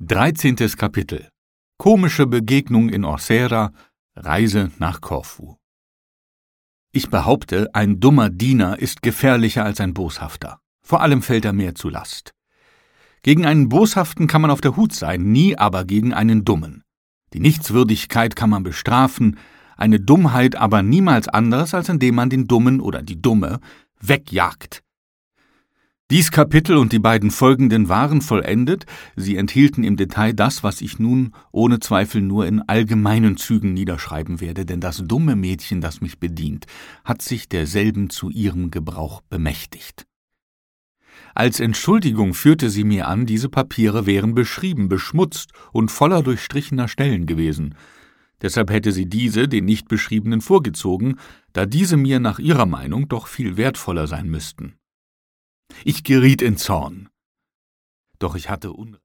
13. Kapitel. Komische Begegnung in Orsera, Reise nach Korfu. Ich behaupte, ein dummer Diener ist gefährlicher als ein boshafter. Vor allem fällt er mehr zu Last. Gegen einen Boshaften kann man auf der Hut sein, nie aber gegen einen Dummen. Die Nichtswürdigkeit kann man bestrafen, eine Dummheit aber niemals anders, als indem man den Dummen oder die Dumme wegjagt. Dies Kapitel und die beiden folgenden waren vollendet, sie enthielten im Detail das, was ich nun ohne Zweifel nur in allgemeinen Zügen niederschreiben werde, denn das dumme Mädchen, das mich bedient, hat sich derselben zu ihrem Gebrauch bemächtigt. Als Entschuldigung führte sie mir an, diese Papiere wären beschrieben, beschmutzt und voller durchstrichener Stellen gewesen. Deshalb hätte sie diese den nicht beschriebenen vorgezogen, da diese mir nach ihrer Meinung doch viel wertvoller sein müssten. Ich geriet in Zorn. Doch ich hatte Unrecht.